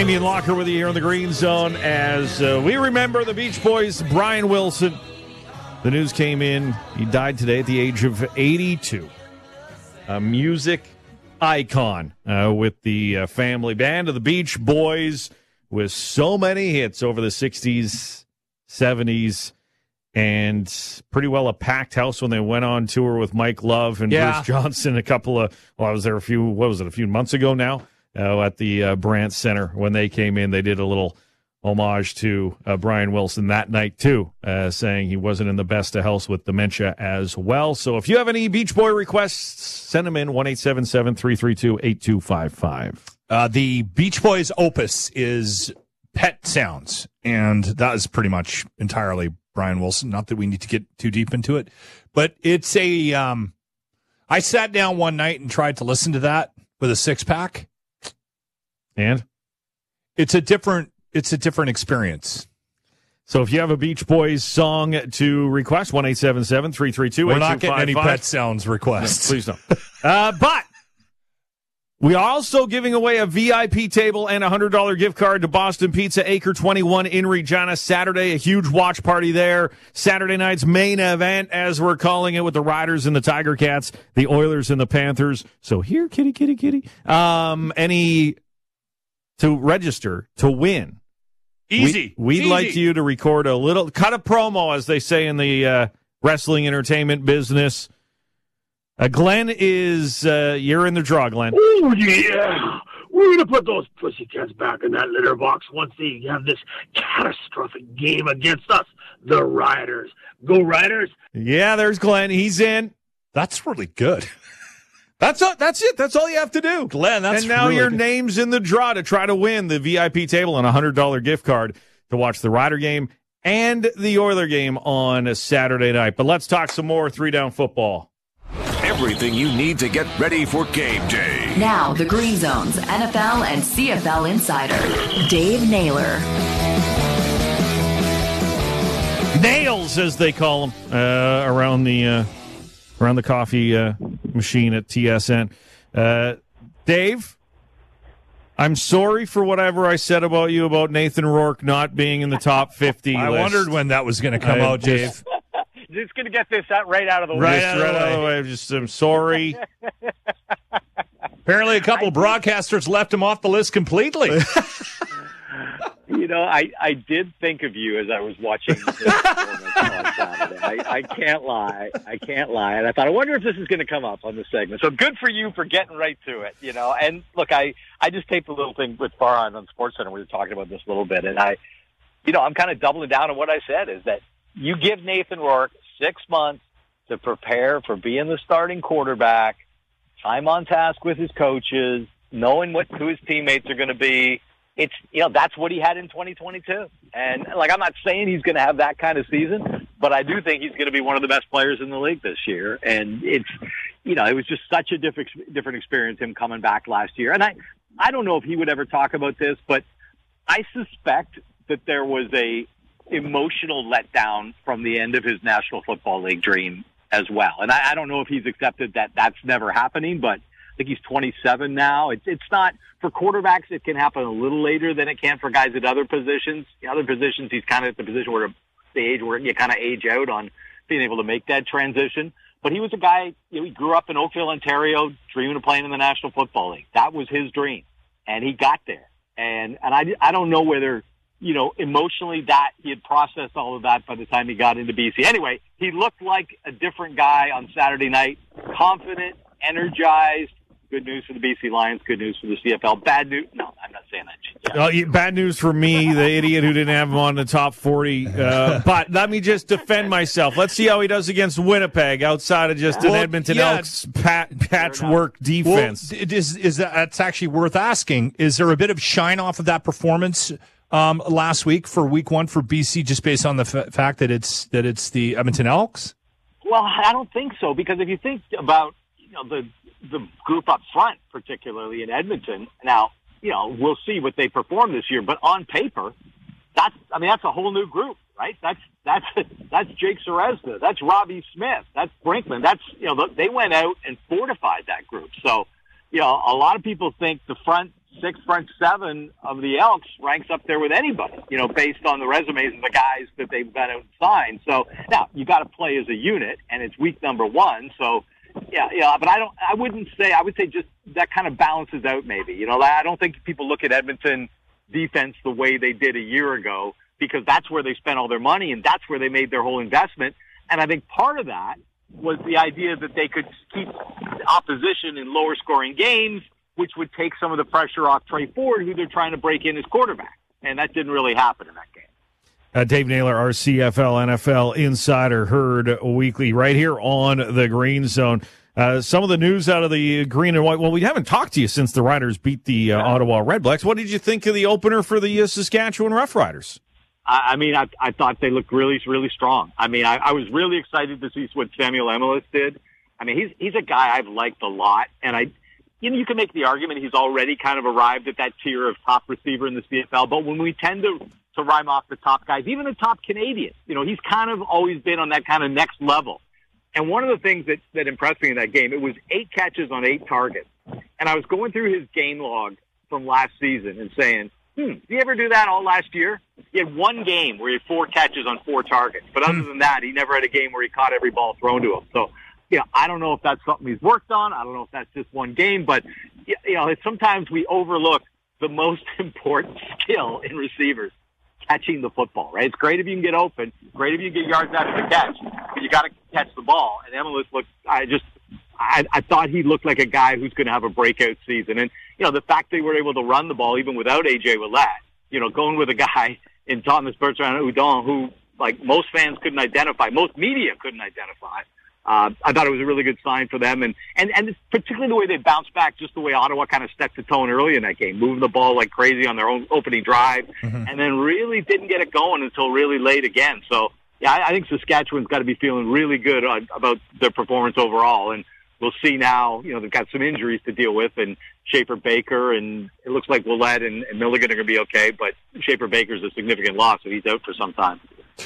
Damian Locker with you here in the Green Zone as we remember the Beach Boys' Brian Wilson. The news came in. He died today at the age of 82. A music icon with the family band of the Beach Boys with so many hits over the 60s, 70s, and pretty well a packed house when they went on tour with Mike Love and Bruce Johnson I was there a few months ago now at the Brandt Center. When they came in, they did a little homage to Brian Wilson that night, too, saying he wasn't in the best of health with dementia as well. So if you have any Beach Boy requests, send them in, 1-877-332-8255. The Beach Boys' opus is Pet Sounds, and that is pretty much entirely Brian Wilson. Not that we need to get too deep into it, but it's a I sat down one night and tried to listen to that with a six-pack. And? It's a different experience. So if you have a Beach Boys song to request, 1-877-332-8255. We're not getting any Pet Sounds requests. No, please don't. But we are also giving away a VIP table and a $100 gift card to Boston Pizza Acre 21 in Regina Saturday. A huge watch party there. Saturday night's main event, as we're calling it, with the Riders and the Tiger Cats, the Oilers and the Panthers. So here, kitty, kitty, kitty. To register, to win. Easy. We'd Easy. like you to record cut a promo, as they say in the wrestling entertainment business. Glenn is, you're in the draw, Glenn. Oh, yeah. We're going to put those pussycats back in that litter box once they have this catastrophic game against us, the Riders. Go Riders. Yeah, there's Glenn. He's in. That's really good. That's it. That's all you have to do. Glenn, that's And now really your good. name's in the draw to try to win the VIP table and a $100 gift card to watch the Rider game and the Oiler game on a Saturday night. But let's talk some more three-down football. Everything you need to get ready for game day. Now, the Green Zone's NFL and CFL insider, Dave Naylor. Nails, as they call them, around the coffee machine at TSN. Dave, I'm sorry for whatever I said about you about Nathan Rourke not being in the top 50 I list. wondered when that was going to come out, Dave. Just going to get this out right out of the way. Right out of the way. I'm sorry. Apparently a couple broadcasters left him off the list completely. You know, I did think of you as I was watching this performance on Saturday. I can't lie. And I thought, I wonder if this is going to come up on the segment. So good for you for getting right to it, you know. And look, I just taped a little thing with Farhan on SportsCenter. We were talking about this a little bit. And I'm kind of doubling down on what I said, is that you give Nathan Rourke 6 months to prepare for being the starting quarterback, time on task with his coaches, knowing who his teammates are going to be. It's, that's what he had in 2022. And I'm not saying he's going to have that kind of season, but I do think he's going to be one of the best players in the league this year. And it's, it was just such a different experience, him coming back last year. And I don't know if he would ever talk about this, but I suspect that there was a emotional letdown from the end of his National Football League dream as well. And I don't know if he's accepted that that's never happening, but I think he's 27 now. It's not, for quarterbacks, it can happen a little later than it can for guys at other positions. The other positions, he's kind of at the position where the age where you kind of age out on being able to make that transition. But he was a guy, he grew up in Oakville, Ontario, dreaming of playing in the National Football League. That was his dream. And he got there. And I don't know whether, emotionally that he had processed all of that by the time he got into BC. Anyway, he looked like a different guy on Saturday night, confident, energized. Good news for the BC Lions, good news for the CFL. Bad news? No, I'm not saying that. Bad news for me, the idiot who didn't have him on the top 40. But let me just defend myself. Let's see how he does against Winnipeg outside of just an Edmonton Elks patchwork defense. Well, that's actually worth asking. Is there a bit of shine off of that performance last week for week one for BC, just based on the fact that it's the Edmonton Elks? Well, I don't think so, because if you think about the group up front, particularly in Edmonton, now we'll see what they perform this year, but on paper, that's a whole new group, right? That's Jake Serezda, that's Robbie Smith, that's Brinkman, they went out and fortified that group. So a lot of people think the front sixth front seven of the Elks ranks up there with anybody, based on the resumes of the guys that they've been out and signed. So now you got to play as a unit, and it's week number 1. So but I would say just that kind of balances out maybe. I don't think people look at Edmonton defense the way they did a year ago, because that's where they spent all their money and that's where they made their whole investment. And I think part of that was the idea that they could keep opposition in lower scoring games, which would take some of the pressure off Trey Ford, who they're trying to break in as quarterback. And that didn't really happen in that game. Dave Naylor, our CFL NFL insider, heard weekly right here on the Green Zone. Some of the news out of the green and white. Well, we haven't talked to you since the Riders beat the Ottawa Redblacks. What did you think of the opener for the Saskatchewan Roughriders? I thought they looked really, really strong. I was really excited to see what Samuel Emelis did. He's a guy I've liked a lot, and you can make the argument he's already kind of arrived at that tier of top receiver in the CFL. But when we tend to rhyme off the top guys, even the top Canadians, he's kind of always been on that kind of next level. And one of the things that impressed me in that game, it was 8 catches on 8 targets. And I was going through his game log from last season and saying, did he ever do that all last year? He had 1 game where he had 4 catches on 4 targets. But other than that, he never had a game where he caught every ball thrown to him. So, I don't know if that's something he's worked on. I don't know if that's just 1 game. But, sometimes we overlook the most important skill in receivers, catching the football, right? It's great if you can get open, great if you get yards out of the catch, but you got to catch the ball. And Emelis looked, I thought he looked like a guy who's going to have a breakout season. And, the fact they were able to run the ball even without A.J. Ouellette, going with a guy in Thomas Bertrand-Udon who, like, most fans couldn't identify, most media couldn't identify. I thought it was a really good sign for them. And particularly the way they bounced back, just the way Ottawa kind of set the tone early in that game, moving the ball like crazy on their own opening drive, and then really didn't get it going until really late again. So, I think Saskatchewan's got to be feeling really good about their performance overall. And we'll see now, they've got some injuries to deal with, and Schaefer Baker, and it looks like Ouellette and Milligan are going to be okay, but Schaefer Baker's a significant loss, so he's out for some time.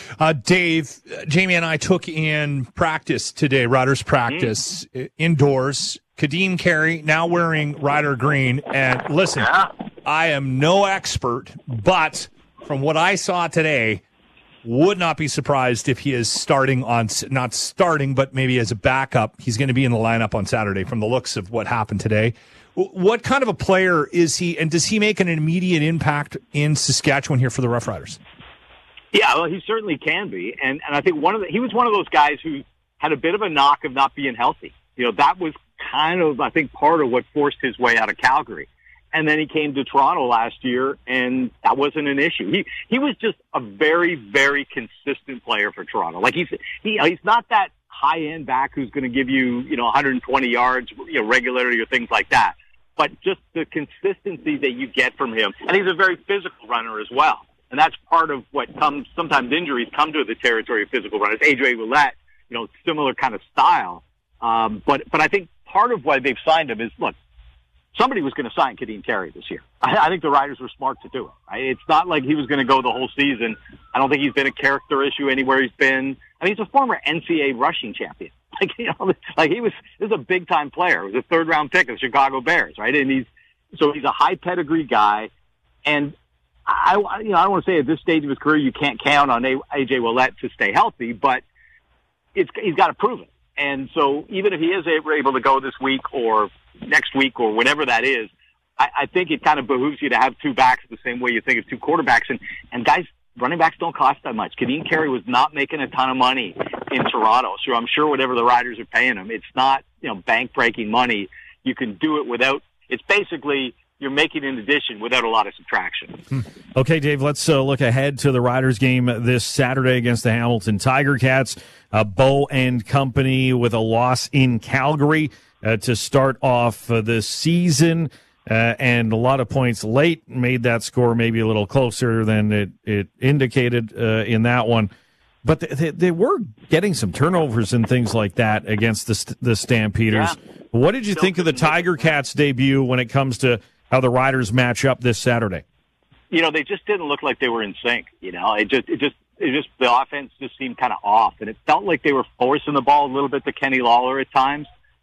Dave, Jamie and I took in practice today, Riders practice, indoors. Kadeem Carey now wearing Rider green. And listen, I am no expert, but from what I saw today, would not be surprised if he is starting not starting, but maybe as a backup. He's going to be in the lineup on Saturday from the looks of what happened today. What kind of a player is he, and does he make an immediate impact in Saskatchewan here for the Rough Riders? Yeah, well, he certainly can be. And I think he was one of those guys who had a bit of a knock of not being healthy. That was kind of, I think, part of what forced his way out of Calgary. And then he came to Toronto last year, and that wasn't an issue. He was just a very, very consistent player for Toronto. Like, he's not that high-end back who's going to give you, 120 yards, regularly or things like that. But just the consistency that you get from him. And he's a very physical runner as well. And that's part of what comes, sometimes injuries come to the territory of physical runners. A.J. Ouellette, similar kind of style. But I think part of why they've signed him is, look, somebody was going to sign Kadeem Carey this year. I think the Riders were smart to do it. Right? It's not like he was going to go the whole season. I don't think he's been a character issue anywhere he's been. He's a former NCAA rushing champion. This is a big time player. He was a 3rd round pick of the Chicago Bears, right? And he's a high pedigree guy. And I don't want to say at this stage of his career you can't count on A.J. Ouellette to stay healthy, but he's got to prove it. And so even if he is able to go this week or next week or whenever that is, I think it kind of behooves you to have 2 backs the same way you think of 2 quarterbacks. And guys, running backs don't cost that much. Kadeem Carey was not making a ton of money in Toronto, so I'm sure whatever the Riders are paying him, it's not bank-breaking money. You can do it without. It's basically you're making an addition without a lot of subtraction. Okay, Dave, let's look ahead to the Riders game this Saturday against the Hamilton Tiger Cats. Bo and company with a loss in Calgary to start off the season, and a lot of points late made that score maybe a little closer than it indicated in that one. But they were getting some turnovers and things like that against the Stampeders. Yeah. What did you think of the Tiger Cats' debut when it comes to how the Riders match up this Saturday? They just didn't look like they were in sync. It just the offense just seemed kind of off, and it felt like they were forcing the ball a little bit to Kenny Lawler at times.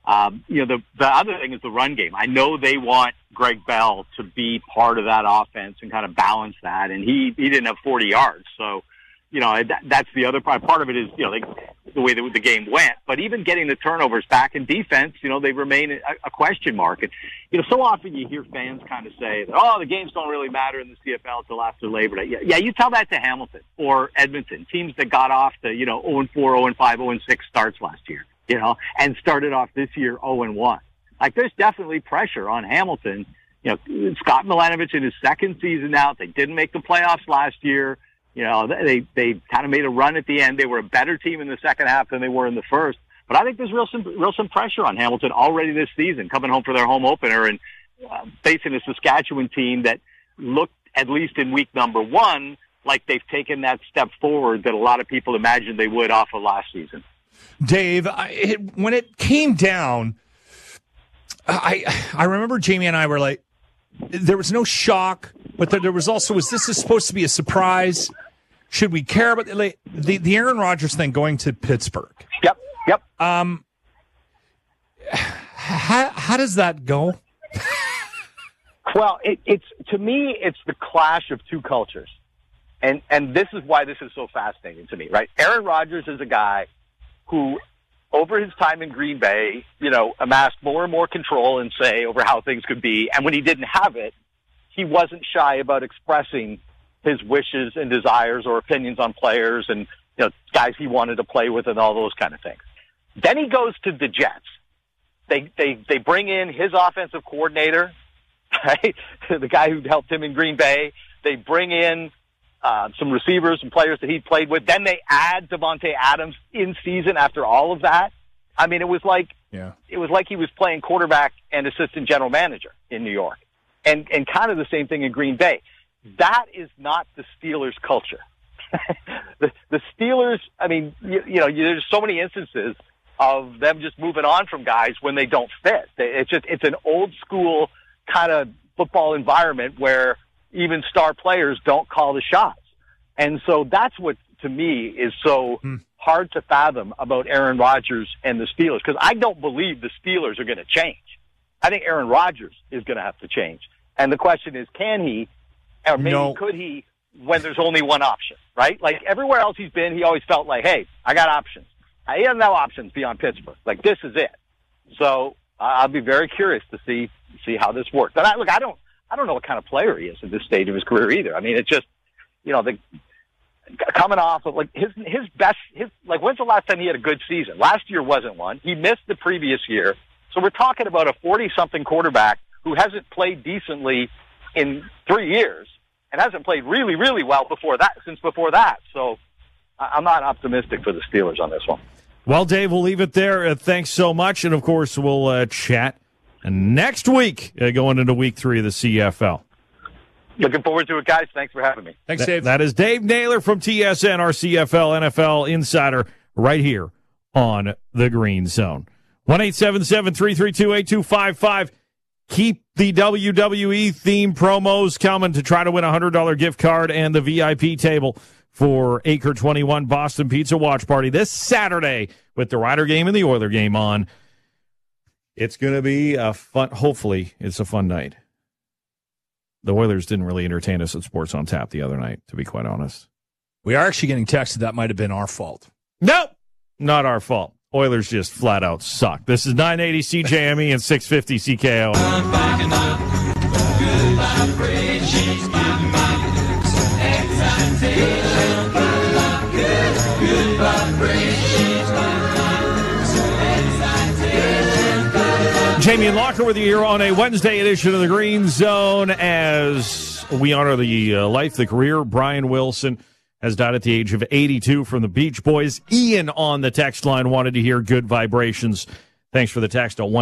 The other thing is the run game. I know they want Greg Bell to be part of that offense and kind of balance that, and he didn't have 40 yards. So, that's the other part. Part of it is, the way that the game went. But even getting the turnovers back in defense, they remain a question mark. And, so often you hear fans kind of say, the games don't really matter in the CFL until after Labor Day. Yeah, you tell that to Hamilton or Edmonton, teams that got off to, 0-4, 0-5, 0-6 starts last year, and started off this year 0-1. Like, there's definitely pressure on Hamilton. Scott Milanovich in his second season out, they didn't make the playoffs last year. They kind of made a run at the end. They were a better team in the second half than they were in the first. But I think there's some pressure on Hamilton already this season, coming home for their home opener and facing a Saskatchewan team that looked, at least in week number 1, like they've taken that step forward that a lot of people imagined they would off of last season. Dave, when it came down, I remember Jamie and I were like, there was no shock, but there was also, was this supposed to be a surprise? Should we care about the Aaron Rodgers thing going to Pittsburgh? Yep. How does that go? Well, it's to me, it's the clash of two cultures, and this is why this is so fascinating to me, right? Aaron Rodgers is a guy who, over his time in Green Bay, amassed more and more control and say over how things could be, and when he didn't have it, he wasn't shy about expressing his wishes and desires or opinions on players and guys he wanted to play with and all those kind of things. Then he goes to the Jets. They bring in his offensive coordinator, right? The guy who helped him in Green Bay. They bring in some receivers and players that he played with. Then they add Devontae Adams in season after all of that. I mean, it was like he was playing quarterback and assistant general manager in New York, and kind of the same thing in Green Bay. That is not the Steelers' culture. The Steelers, I mean, there's so many instances of them just moving on from guys when they don't fit. It's an old school kind of football environment where even star players don't call the shots. And so that's what, to me, is so hard to fathom about Aaron Rodgers and the Steelers, because I don't believe the Steelers are going to change. I think Aaron Rodgers is going to have to change. And the question is, can he, or maybe could he, when there's only one option, right? Like everywhere else he's been, he always felt like, hey, I got options. He has no options beyond Pittsburgh. Like, this is it. So I'll be very curious to see how this works. But I don't know what kind of player he is at this stage of his career either. I mean, it's just, coming off of like his best, when's the last time he had a good season? Last year wasn't one. He missed the previous year. So we're talking about a 40-something quarterback who hasn't played decently in 3 years and hasn't played really, really well since before that. So I'm not optimistic for the Steelers on this one. Well, Dave, we'll leave it there. Thanks so much. And, of course, we'll chat next week going into week 3 of the CFL. Looking forward to it, guys. Thanks for having me. Thanks, Dave. That is Dave Naylor from TSN, our CFL NFL insider, right here on the Green Zone. 1-877-332-8255. Keep the WWE theme promos coming to try to win a $100 gift card and the VIP table for Acre 21 Boston Pizza Watch Party this Saturday with the Rider game and the Oiler game on. It's going to be hopefully it's a fun night. The Oilers didn't really entertain us at Sports on Tap the other night, to be quite honest. We are actually getting texted that might have been our fault. Nope, not our fault. Oilers just flat out suck. This is 980 CJME and 650 CKO. Jamie and Locker with you here on a Wednesday edition of the Green Zone as we honor the life, the career. Brian Wilson has died at the age of 82 from the Beach Boys. Ian on the text line wanted to hear Good Vibrations. Thanks for the text at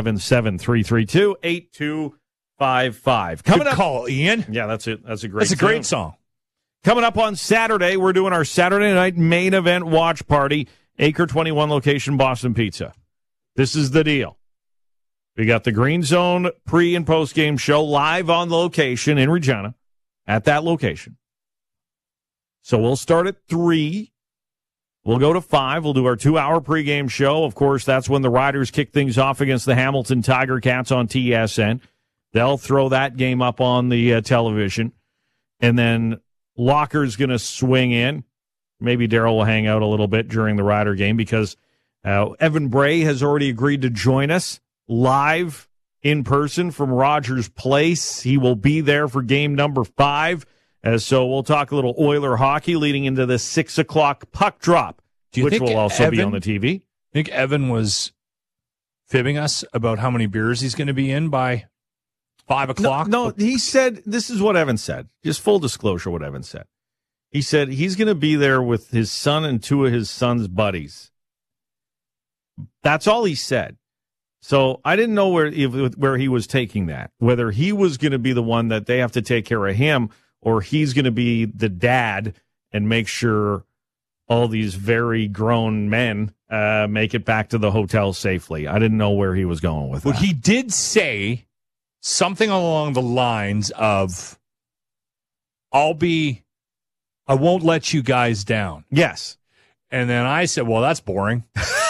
1-877-332-8255. Good call, Ian. Yeah, that's it. That's a great song. Coming up on Saturday, we're doing our Saturday night main event watch party, Acre 21 location, Boston Pizza. This is the deal. We got the Green Zone pre- and post-game show live on location in Regina at that location. So we'll start at 3. We'll go to 5. We'll do our 2-hour pregame show. Of course, that's when the Riders kick things off against the Hamilton Tiger Cats on TSN. They'll throw that game up on the television. And then Locker's going to swing in. Maybe Daryl will hang out a little bit during the Rider game because Evan Bray has already agreed to join us live in person from Rogers Place. He will be there for game number 5. So we'll talk a little Oiler hockey leading into the 6 o'clock puck drop, which will also be on the TV. I think Evan was fibbing us about how many beers he's going to be in by 5 o'clock. No, he said, this is what Evan said. Just full disclosure what Evan said. He said he's going to be there with his son and 2 of his son's buddies. That's all he said. So I didn't know where he was taking that, whether he was going to be the one that they have to take care of him or he's going to be the dad and make sure all these very grown men make it back to the hotel safely. I didn't know where he was going with that. Well, he did say something along the lines of, I won't let you guys down. Yes. And then I said, well, that's boring.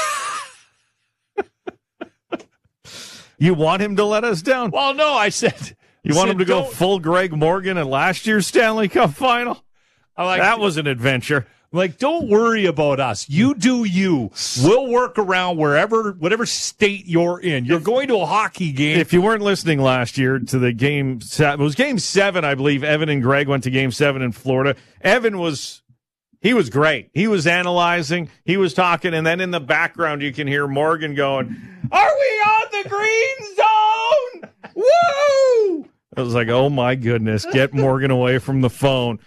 You want him to let us down? Well, no, I said... You want him to go full Greg Morgan at last year's Stanley Cup final? That was an adventure. Like, don't worry about us. You do you. We'll work around whatever state you're in. You're going to a hockey game. If you weren't listening last year to the game, it was game 7, I believe. Evan and Greg went to game 7 in Florida. Evan was great. He was analyzing. He was talking. And then in the background, you can hear Morgan going, "Are we on the green zone? Woo!" I was like, oh, my goodness, get Morgan away from the phone.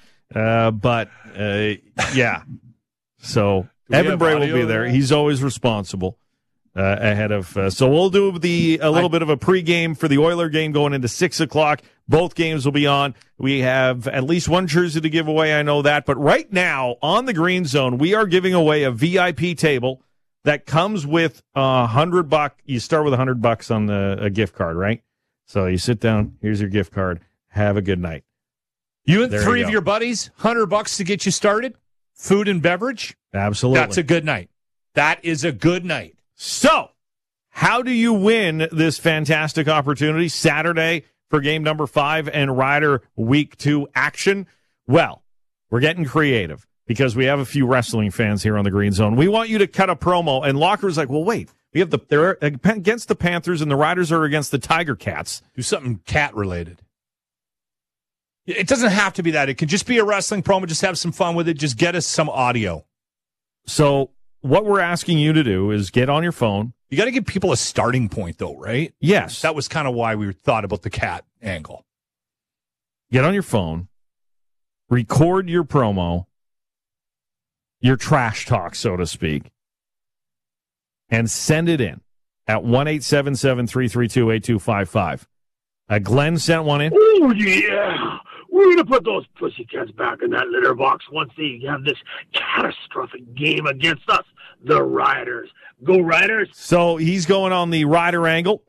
Yeah. So Evan Bray will be there. He's always responsible ahead of. So we'll do a little bit of a pregame for the Oiler game going into 6 o'clock. Both games will be on. We have at least one jersey to give away. I know that. But right now on the Green Zone, we are giving away a VIP table that comes with $100. You start with $100 on a gift card, right? So you sit down, here's your gift card, have a good night. You and 3 of your buddies, $100 to get you started, food and beverage. Absolutely. That's a good night. That is a good night. So, how do you win this fantastic opportunity Saturday for game number 5 and Rider Week 2 action? Well, we're getting creative because we have a few wrestling fans here on the Green Zone. We want you to cut a promo, and Locker's like, well, wait. They're against the Panthers, and the Riders are against the Tiger Cats. Do something cat-related. It doesn't have to be that. It can just be a wrestling promo. Just have some fun with it. Just get us some audio. So what we're asking you to do is get on your phone. You got to give people a starting point, though, right? Yes. That was kind of why we thought about the cat angle. Get on your phone. Record your promo. Your trash talk, so to speak. And send it in at 1-877-332-8255. Glenn sent one in. Oh, yeah. We're going to put those pussycats back in that litter box once they have this catastrophic game against us, the Riders. Go Riders. So he's going on the Rider angle.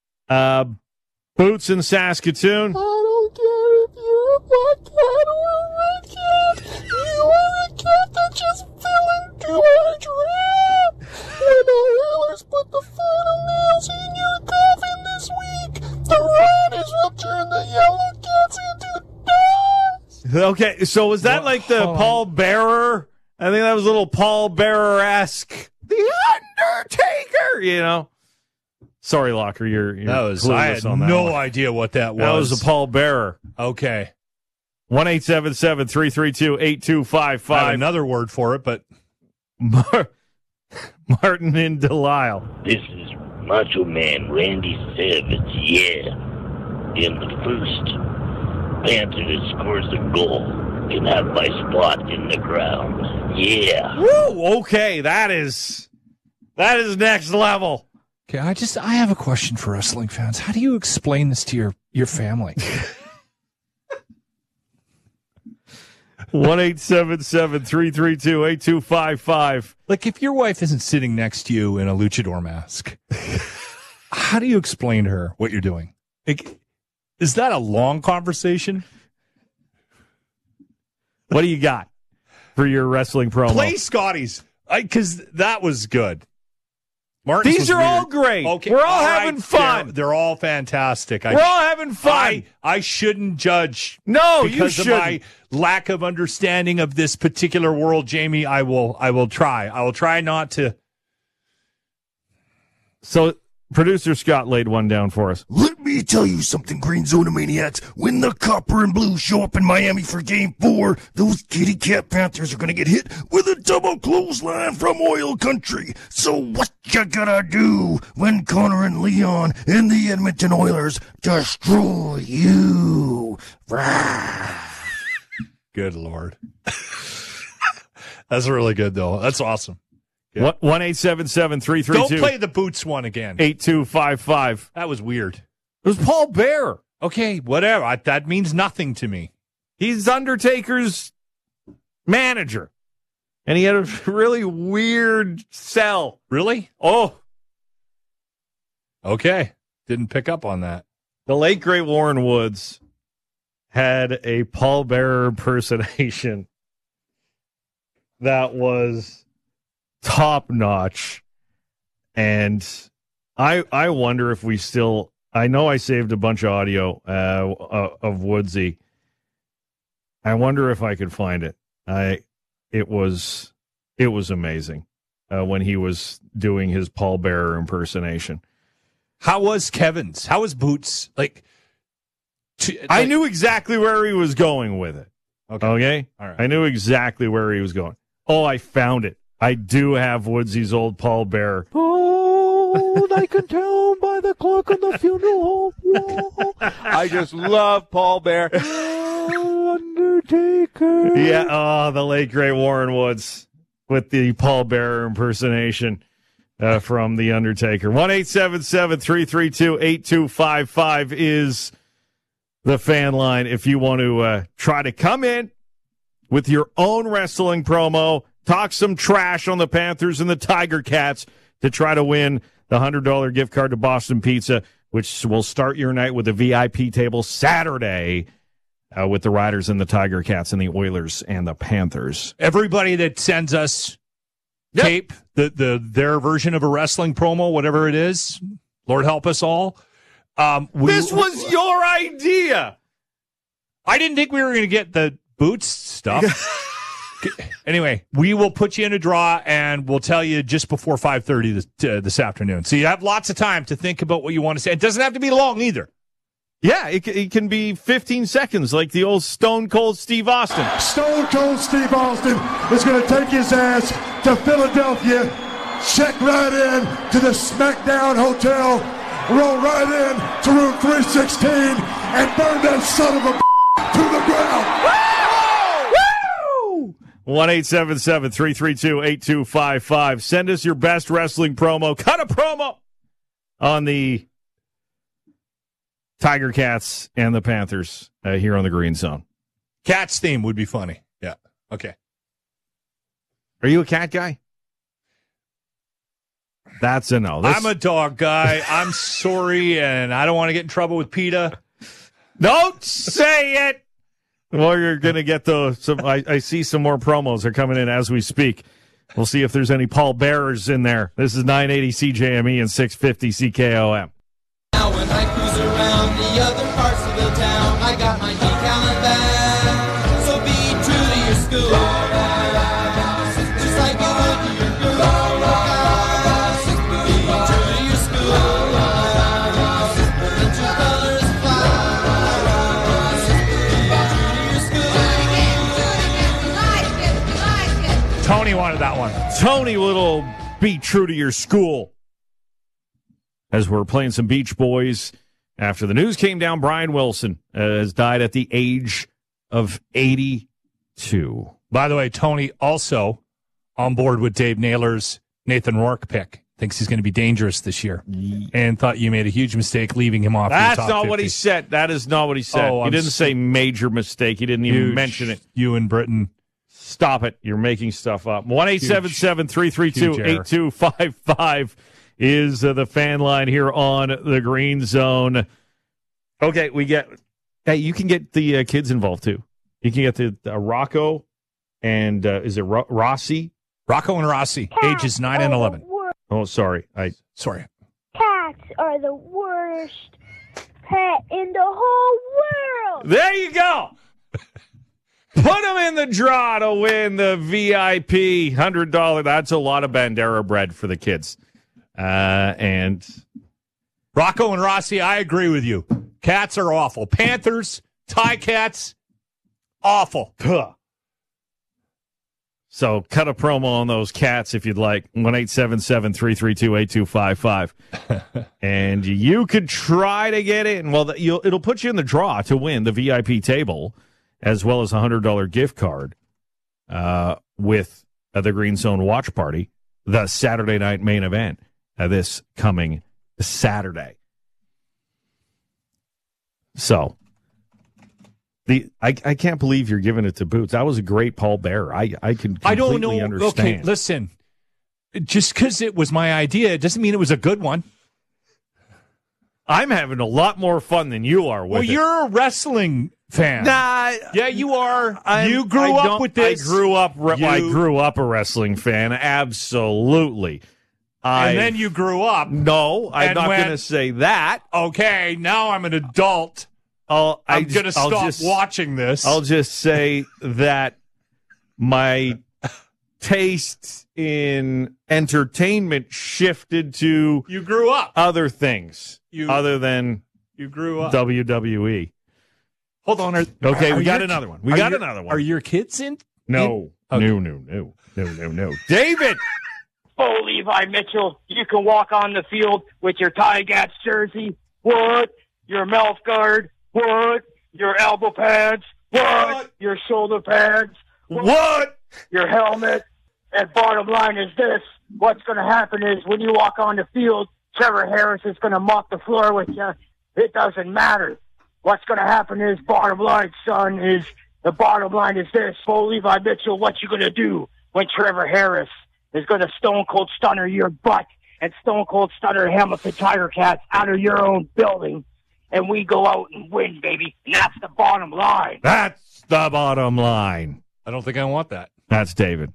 Boots in Saskatoon. I don't care if you're a black cat or a red cat. You are a cat that just fell into our trap. When the Oilers put the final nails in your coffin this week, the Riders will turn the Yellow Cats into dogs. Okay, so was that like the Paul Bearer? I think that was a little Paul Bearer-esque. The Undertaker, you know. Sorry, Locker, you're clueless I had on that no one. idea what that was. That was the Paul Bearer. Okay. 1-877-332-8255. I have another word for it, but Martin in Delisle. This is Macho Man Randy Savage, yeah. In the first, Panther that scores a goal can have my spot in the crowd, yeah. Woo! Okay, that is next level. okay, I have a question for wrestling fans. How do you explain this to your family? 1-877-332-8255. Like, if your wife isn't sitting next to you in a luchador mask, how do you explain to her what you're doing? Like, is that a long conversation? What do you got for your wrestling promo? Play Scotty's. Because that was good. Martin's These was are weird. all great. Okay, We're all having fun. They're all fantastic. We're all having fun. I shouldn't judge. No, you because of shouldn't. my lack of understanding of this particular world, Jamie. I will try. I will try not to. So, producer Scott laid one down for us. Let me tell you something, Green Zone Maniacs. When the Copper and Blue show up in Miami for Game 4, those kitty cat Panthers are going to get hit with a double clothesline from Oil Country. So what you gonna do when Connor and Leon and the Edmonton Oilers destroy you? Good Lord. That's really good, though. That's awesome. Yeah. 1-877-332. Don't play the Boots one again. 8255. That was weird. It was Paul Bearer. Okay, whatever. That means nothing to me. He's Undertaker's manager. And he had a really weird sell. Really? Oh. Okay. Didn't pick up on that. The late, great Warren Woods had a Paul Bearer impersonation that was top notch. And I wonder if we still, I know I saved a bunch of audio of Woodsy. I wonder if I could find it. It was amazing when he was doing his Paul Bearer impersonation. How was Kevin's? How was Boots? I knew exactly where he was going with it. Okay? All right. I knew exactly where he was going. Oh, I found it. I do have Woodsy's old Paul Bearer. Oh, I can tell by the clock on the funeral home. I just love Paul Bearer. Undertaker. Yeah, oh, the late, great Warren Woods with the Paul Bearer impersonation from The Undertaker. 1-877-332-8255 is the fan line if you want to try to come in with your own wrestling promo, talk some trash on the Panthers and the Tiger Cats to try to win the $100 gift card to Boston Pizza, which will start your night with a VIP table Saturday with the Riders and the Tiger Cats and the Oilers and the Panthers. Everybody that sends us tape, their version of a wrestling promo, whatever it is, Lord help us all. This was your idea. I didn't think we were going to get the Boots stuff. Anyway, we will put you in a draw, and we'll tell you just before 5:30 this afternoon. So you have lots of time to think about what you want to say. It doesn't have to be long either. Yeah, it can be 15 seconds like the old Stone Cold Steve Austin. Stone Cold Steve Austin is going to take his ass to Philadelphia, check right in to the SmackDown Hotel, roll right in to room 316, and burn that son of a to the ground. Woo! 1-877-332-8255. Send us your best wrestling promo. Cut a promo on the Tiger Cats and the Panthers here on the Green Zone. Cats theme would be funny. Yeah. Okay. Are you a cat guy? That's a no. I'm a dog guy. I'm sorry, and I don't want to get in trouble with PETA. Don't say it. Well, you're going to get I see some more promos are coming in as we speak. We'll see if there's any Paul Bearers in there. This is 980 CJME and 650 CKOM. Now when I cruise around the other parts of the town, I got my decal and bag. So be true to your school, just like you would to your girl. Be true to your school, let your colors fly. Tony wanted that one. Tony, little be true to your school. As we're playing some Beach Boys, after the news came down, Brian Wilson has died at the age of 82. By the way, Tony also on board with Dave Naylor's Nathan Rourke pick. Thinks he's going to be dangerous this year, and thought you made a huge mistake leaving him off. That's the top not 50. what he said. That is not what he said. He didn't say major mistake. He didn't even mention it. You in Britain. Stop it. You're making stuff up. 1-877-332-8255 is the fan line here on the Green Zone. Okay, you can get the kids involved too. You can get the Rocco and is it Rossi? Rocco and Rossi, ages 9 and 11. Oh, sorry. Sorry. Cats are the worst pet in the whole world. There you go. Put them in the draw to win the VIP $100. That's a lot of Bandera bread for the kids. And Rocco and Rossi, I agree with you. Cats are awful. Panthers, Ticats, awful. So cut a promo on those cats if you'd like. 1-877-332-8255. And you could try to get it. Well, it'll put you in the draw to win the VIP table as well as a $100 gift card with the Green Zone Watch Party, the Saturday night main event this coming Saturday. So I can't believe you're giving it to Boots. That was a great Paul Bearer. I can completely don't know. understand. Okay, listen. Just because it was my idea, it doesn't mean it was a good one. I'm having a lot more fun than you are with it. You're a wrestling fan. Nah. Yeah, you are. You grew up with this. I grew up a wrestling fan. Absolutely. And then you grew up. No, I'm not going to say that. Okay, now I'm an adult. I'm going to stop watching this. I'll just say that my taste in entertainment shifted to you grew up other things other than you grew up WWE. Hold on. We got another one. We got another one. Are your kids in? No. Okay. No. David. Oh, Levi Mitchell, you can walk on the field with your Tigats jersey. What? Your mouth guard. What? Your elbow pads. What? Your shoulder pads. What? Your helmet. And bottom line is this. What's going to happen is when you walk on the field, Trevor Harris is going to mop the floor with you. It doesn't matter. What's going to happen is, bottom line, son, is the bottom line is this. Oh, Levi Mitchell, what you going to do when Trevor Harris is going to stone cold stunner your butt and stone cold stunner Hamilton Tiger Cats out of your own building, and we go out and win, baby. And that's the bottom line. That's the bottom line. I don't think I want that. That's David.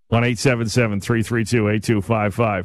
1-877-332-8255.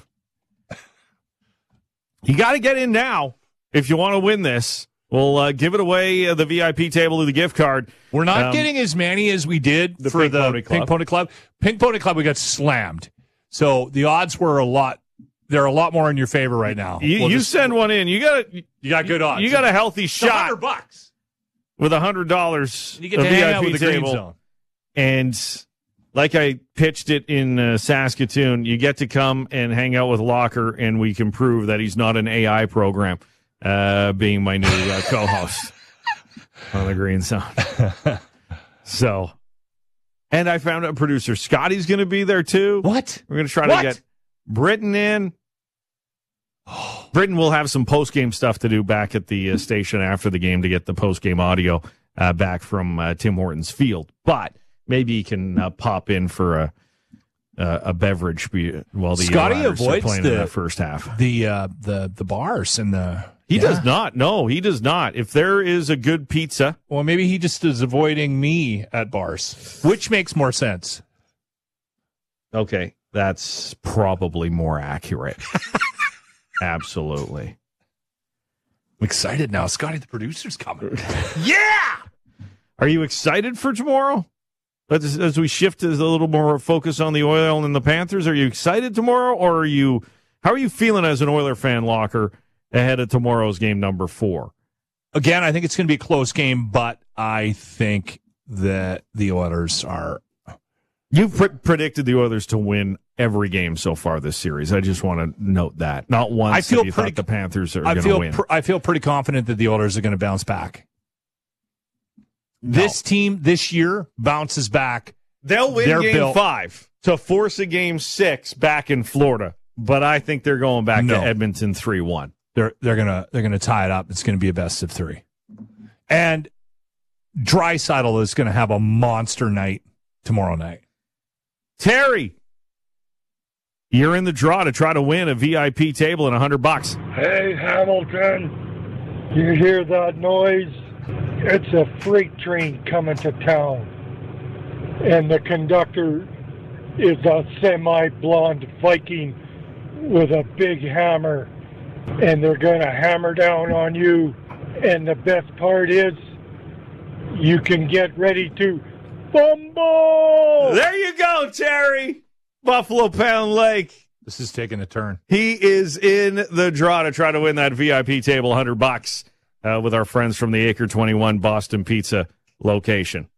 You got to get in now if you want to win this. We'll give it away, the VIP table to the gift card. We're not getting as many as we did for the Pink Pony Club. Pink Pony Club, we got slammed. So the odds were they're a lot more in your favor right now. You send one in. You got good odds. You got a healthy shot. $100 with $100. You get to hang out with the Green Zone. And like I pitched it in Saskatoon, you get to come and hang out with Locker, and we can prove that he's not an AI program, being my new co-host on the Green Zone. So, and I found out producer Scotty's going to be there too. What? We're going to try to get Britton in. Britton will have some post-game stuff to do back at the station after the game to get the post-game audio back from Tim Hortons Field. But maybe he can pop in for a beverage while the Scotty Riders are avoids playing in that first half. The bars and the. He does not. No, he does not. If there is a good pizza. Well, maybe he just is avoiding me at bars, which makes more sense. Okay, that's probably more accurate. Absolutely. I'm excited now. Scotty, the producer's coming. Yeah! Are you excited for tomorrow? As we shift to a little more focus on the Oil and the Panthers, are you excited tomorrow, or how are you feeling as an Oiler fan, Locker, ahead of tomorrow's game number 4? Again, I think it's going to be a close game, but I think that the Oilers are. You've predicted the Oilers to win every game so far this series. I just want to note that. Not once thought the Panthers are going to win. I feel pretty confident that the Oilers are going to bounce back. This team this year bounces back. They'll win game 5 to force a game 6 back in Florida, but I think they're going back to Edmonton 3-1. They're gonna tie it up. It's going to be a best of 3, and Draisaitl is going to have a monster night tomorrow night. Terry, you're in the draw to try to win a VIP table and $100. Hey, Hamilton, you hear that noise? It's a freight train coming to town. And the conductor is a semi-blonde Viking with a big hammer, and they're going to hammer down on you. And the best part is, you can get ready to fumble. There you go, Terry. Buffalo Pound Lake. This is taking a turn. He is in the draw to try to win that VIP table, $100 with our friends from the Acre 21 Boston Pizza location.